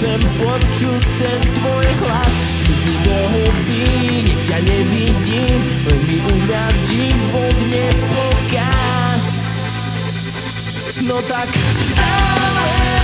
chcem počuť ten tvoj hlas. Zmizni do hudby, nech ťa nevidím, len mi už viac život nepokaz. No tak stále